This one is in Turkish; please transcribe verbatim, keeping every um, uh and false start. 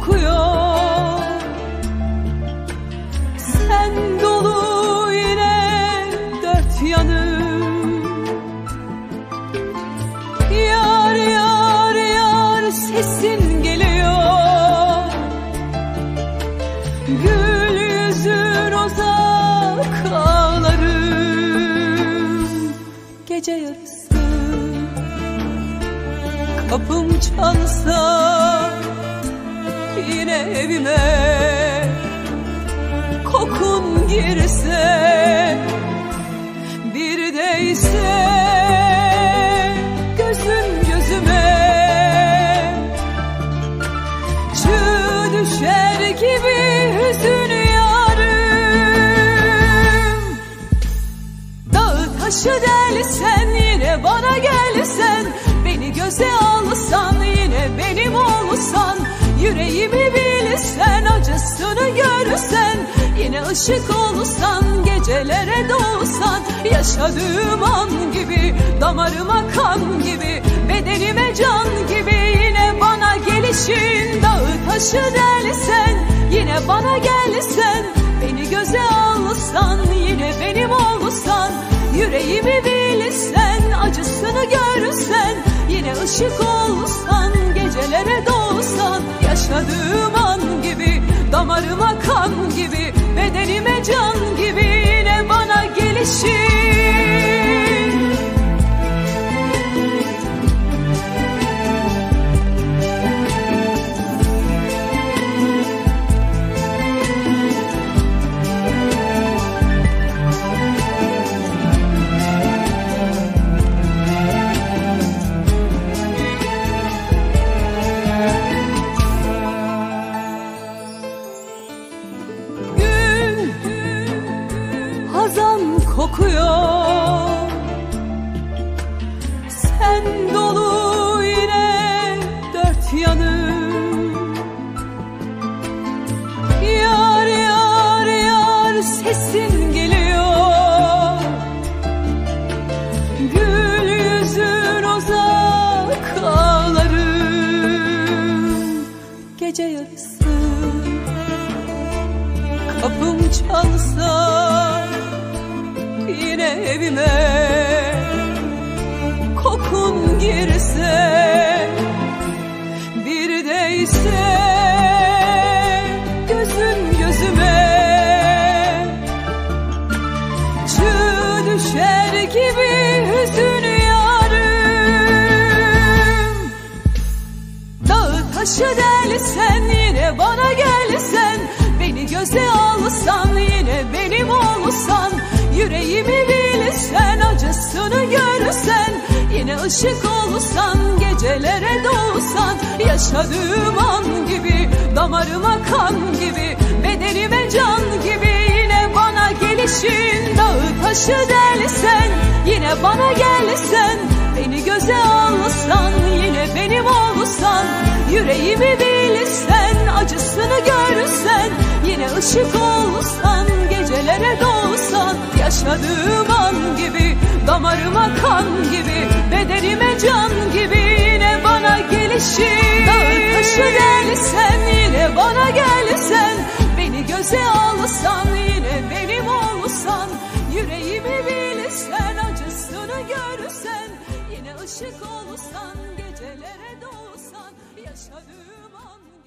kokuyor. Sen dolu yine dört yanım. Yar yar yar sesin geliyor. Gül yüzün uzak ağlarım. Gece yarısı kapım çalsa yine evime, kokun girse bir değse gözüm gözüme, çığ düşer gibi hüzün yarım. Dağı taşı delsen yine bana gelsen, beni göze alsan yine benim olsan, yüreğimi bilsen acısını görsen, yine ışık olsan gecelere doğsan, yaşadığım an gibi damarıma kan gibi, bedenime can gibi, yine bana gelişin. Dağı taşı delsen yine bana gelsen, beni göze alsan yine benim olsan, yüreğimi bilsen acısını görsen, yine ışık olsan gecelere doğsan, yaşadığım an gibi damarıma kan gibi, bedenime can gibi, yine bana gelişin. Hazan kokuyor. Sen dolu yine dört yanım. Yar yar yar sesin geliyor. Gül yüzün uzak ağlarım. Gece yarısı kapım çalsa yine evime, kokun girse bir değse gözüm gözüme, çığ düşer gibi hüzün yarım. Dağı taşı delsen yine bana gelsen, beni göze alsan yine benim olsan, yüreğimi bilsen acısını görsen, yine ışık olsan gecelere doğsan, yaşadığım an gibi damarıma kan gibi, bedenime can gibi, yine bana gelişin. Dağı taşı delsen yine bana gelsen, beni göze alsan yine benim olsan, yüreğimi bilsen acısını görsen, yine ışık olsan gecelere doğsan, yaşadığım an gibi damarıma kan gibi, bedenime can gibi, yine bana gelişin. Dağı taşı delsen yine bana gelsen, beni göze alsan yine benim olsan, yüreğimi bilsen acısını görsen, yine ışık olsan gecelere doğsan, yaşadığım an